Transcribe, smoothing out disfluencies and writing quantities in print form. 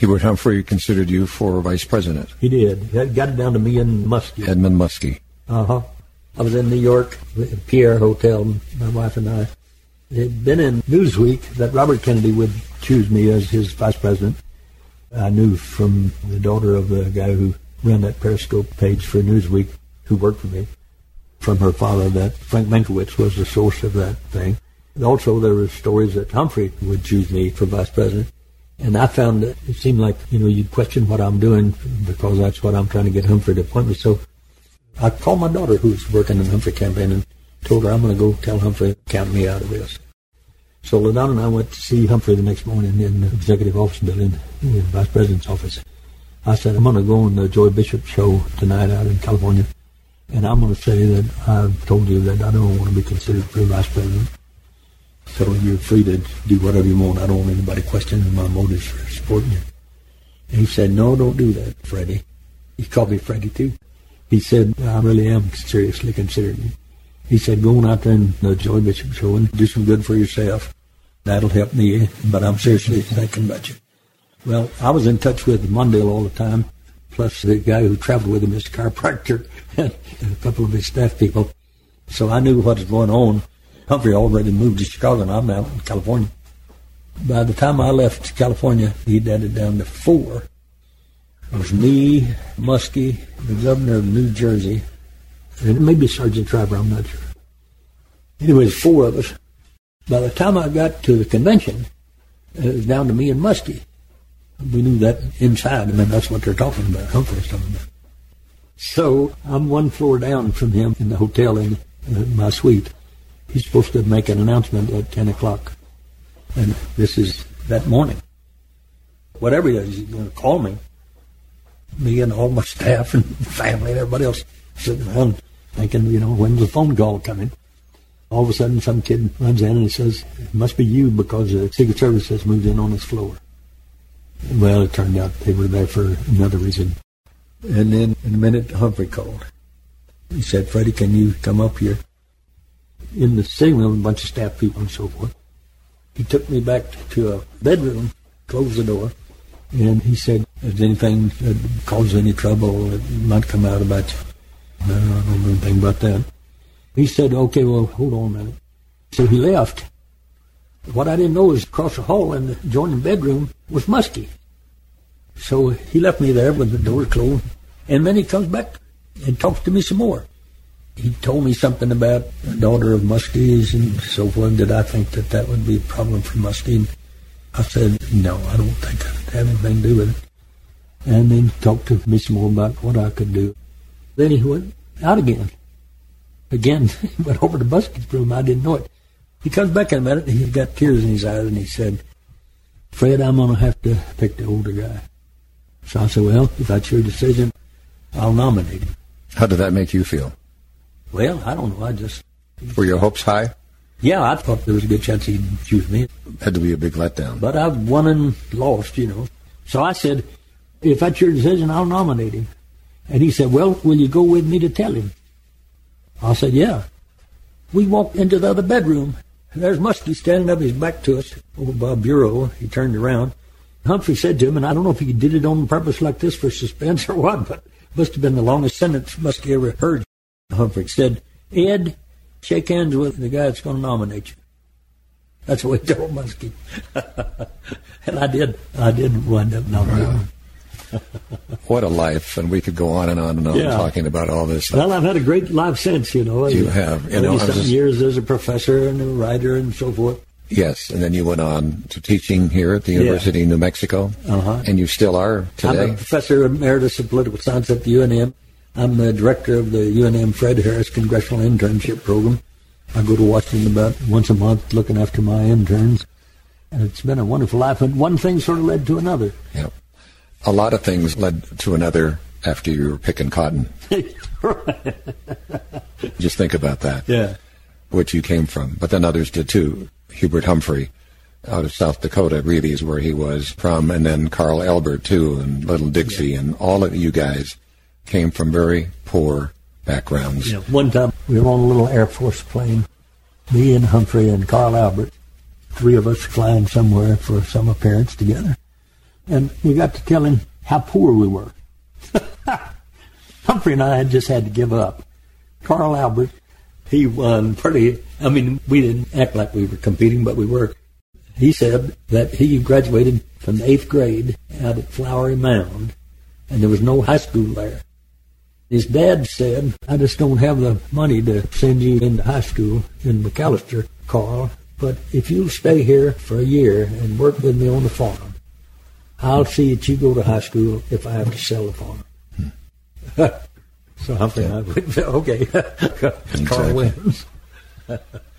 Hubert Humphrey considered you for vice president. He did. He got it down to me and Muskie. Edmund Muskie. Uh-huh. I was in New York at Pierre Hotel, my wife and I. It had been in Newsweek that Robert Kennedy would choose me as his vice president. I knew from the daughter of the guy who ran that Periscope page for Newsweek, who worked for me, from her father, that Frank Mankiewicz was the source of that thing. And also, there were stories that Humphrey would choose me for vice president. And I found that it seemed like, you'd question what I'm doing because that's what I'm trying to get Humphrey to appoint me. So I called my daughter, who's working in the Humphrey campaign, and told her I'm going to go tell Humphrey to count me out of this. So LaDonna and I went to see Humphrey the next morning in the executive office building, in the vice president's office. I said, I'm going to go on the Joy Bishop show tonight out in California, and I'm going to say that I've told you that I don't want to be considered for vice president. So you're free to do whatever you want. I don't want anybody questioning my motives for supporting you. And he said, no, don't do that, Freddie. He called me Freddie, too. He said, I really am seriously considering you. He said, go on out there in the Joy Bishop show and do some good for yourself. That'll help me, but I'm seriously thinking about you. Well, I was in touch with Mondale all the time, plus the guy who traveled with him, his chiropractor, and a couple of his staff people. So I knew what was going on. Humphrey already moved to Chicago, and I'm out in California. By the time I left California, he'd added down to 4. It was me, Muskie, the governor of New Jersey, and maybe Sergeant Trevor, I'm not sure. Anyway, 4 of us. By the time I got to the convention, it was down to me and Muskie. We knew that inside. That's what they're talking about. Humphrey's talking about. So I'm 1 floor down from him in the hotel in my suite. He's supposed to make an announcement at 10 o'clock. And this is that morning. Whatever he does, he's going to call me. Me and all my staff and family and everybody else sitting around thinking, when's the phone call coming? All of a sudden, some kid runs in and he says, it must be you because the Secret Service has moved in on this floor. Well, it turned out they were there for another reason. And then in a minute, Humphrey called. He said, Freddie, can you come up here? In the sitting room, a bunch of staff people and so forth. He took me back to a bedroom, closed the door, and he said, is there anything that causes any trouble that might come out about you? No, I don't know anything about that. He said, okay, well, hold on a minute. So he left. What I didn't know is across the hall in the adjoining bedroom was Muskie. So he left me there with the door closed, and then he comes back and talks to me some more. He told me something about the daughter of Muskie's and so forth. Did I think that would be a problem for Muskie? I said, no, I don't think I'd have anything to do with it. And then he talked to me some more about what I could do. Then he went out again. Again, he went over to Muskie's room. I didn't know it. He comes back in a minute, and he's got tears in his eyes, and he said, Fred, I'm going to have to pick the older guy. So I said, well, if that's your decision, I'll nominate him. How did that make you feel? Well, I don't know. Were your hopes high? Yeah, I thought there was a good chance he'd choose me. Had to be a big letdown. But I've won and lost, So I said, if that's your decision, I'll nominate him. And he said, well, will you go with me to tell him? I said, yeah. We walked into the other bedroom. And there's Muskie standing up his back to us over by a bureau. He turned around. Humphrey said to him, and I don't know if he did it on purpose like this for suspense or what, but it must have been the longest sentence Muskie ever heard. Humphrey said, Ed, shake hands with the guy that's going to nominate you. That's what he told Muskie. And I did wind up nominating him. What a life, and we could go on and on and on talking about all this stuff. Well, I've had a great life since, You have. 30-something years as a professor and a writer and so forth. Yes, and then you went on to teaching here at the University of New Mexico, and you still are today? I'm a professor emeritus of political science at the UNM. I'm the director of the UNM Fred Harris Congressional Internship Program. I go to Washington about once a month looking after my interns, and it's been a wonderful life, and one thing sort of led to another. Yep. A lot of things led to another after you were picking cotton. Right. Just think about that. Yeah. Which you came from. But then others did too. Hubert Humphrey out of South Dakota really is where he was from. And then Carl Albert too, and Little Dixie, and all of you guys came from very poor backgrounds. Yeah. One time we were on a little Air Force plane, me and Humphrey and Carl Albert, 3 of us flying somewhere for some appearance together. And we got to tell him how poor we were. Humphrey and I had just had to give up. Carl Albert, he won pretty, we didn't act like we were competing, but we were. He said that he graduated from the 8th grade out at Flowery Mound, and there was no high school there. His dad said, I just don't have the money to send you into high school in McAllister, Carl, but if you'll stay here for a year and work with me on the farm, I'll see that you go to high school if I have to sell the farm. So Humphrey and I went, okay, Carl wins.